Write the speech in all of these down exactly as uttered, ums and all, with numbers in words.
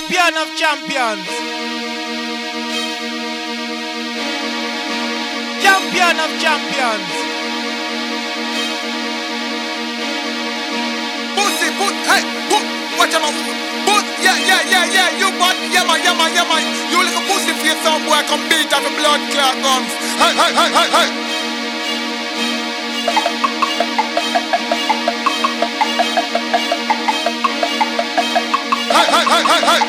Champion of champions. Champion of champions. Pussy, put, hey, put, watch out, put, yeah, yeah, yeah, yeah, you bad, yeah man, yeah man, yeah man. You little pussy face, some boy come beat up the blood clot gums. Hey, hey, hey, hey, hey. Hey, hey, hey, hey, hey.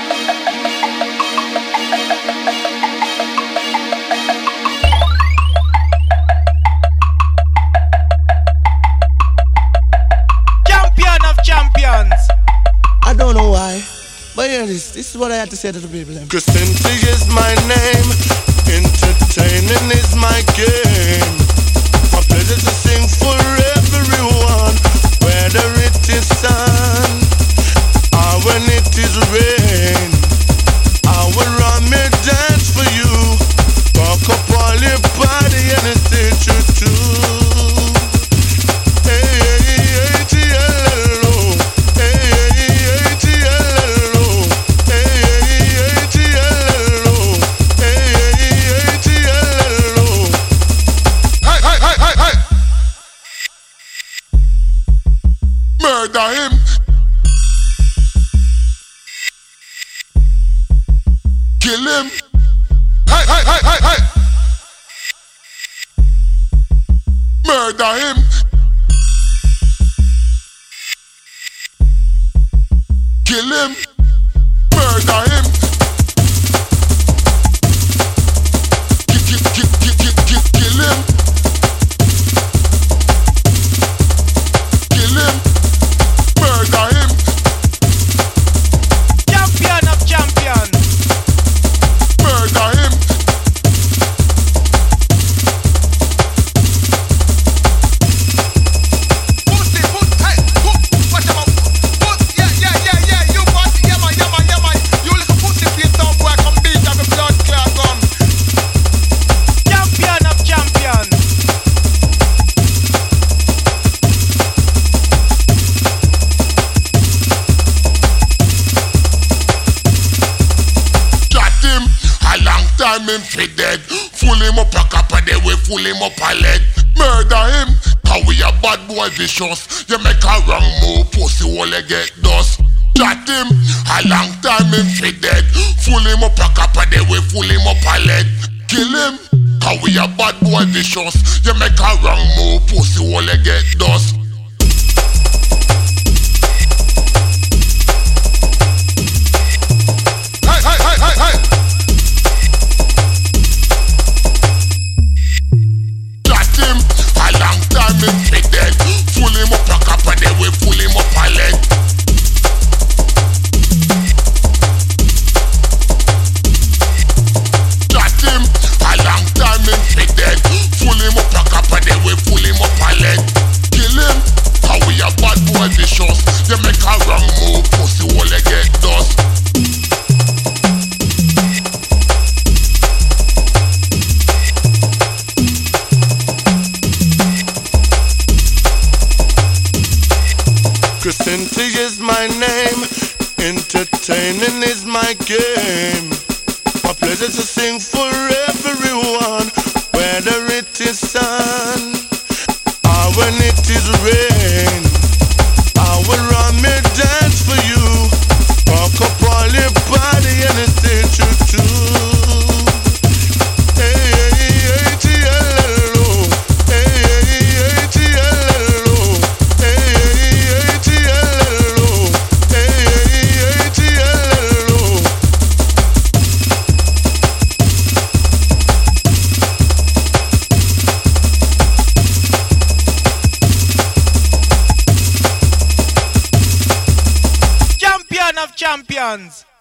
Champion of champions. I don't know why, but hear this. This is what I had to say to the people. Christianity is my name, entertaining is my game. My pleasure to sing for everyone, whether it is sun or when it is rain. I will run me dance for you, talk up all your body and stay true too. Murder him. Kill him. Hey, hey, hey, hey, hey. Murder him. Kill him. Murder him. Kill, kill, kill, kill, kill, kill, kill him. Kill him. Murder him. Champion of champions. Murder him. Pussy, put, hey, put, watch out, put, yeah, yeah, yeah, yeah, you bad, yeah man, yeah man, yeah man. You little pussy face, some boy come beat up the blood clot gums. Champion of champions. Shot him, a long time him fi dead. Full him up a cup of the way, full him up a leg. Murder him, how we a bad boy vicious. You make a wrong move, pussy hole get dust. Shot him, a long time him fi dead. Full him up a cup of the way, full him up a leg. Kill him, how we a bad boy vicious. You make a wrong move, pussy hole get dust. Hey, hey, hey, hey, hey. Shot him, a long time him fi dead. Full him up a cup of the way, full him up a leg. Shot him, a long time him fi dead. Full him up a cup of the way, full him up a leg. Kill him, how we a bad boy vicious. You make a wrong move, pussy hole get dust. Christianity is my name, entertaining is my game. My pleasure to sing for everyone, whether it is sun or when it is rain. I will run me dance for you, talk up all your body and stay true too. Hey, hey, hey, T L L O. Hey, hey, hey, T L L O. Hey, hey, hey, T L L O. Hey, hey, hey, T L L O. Champion of champions.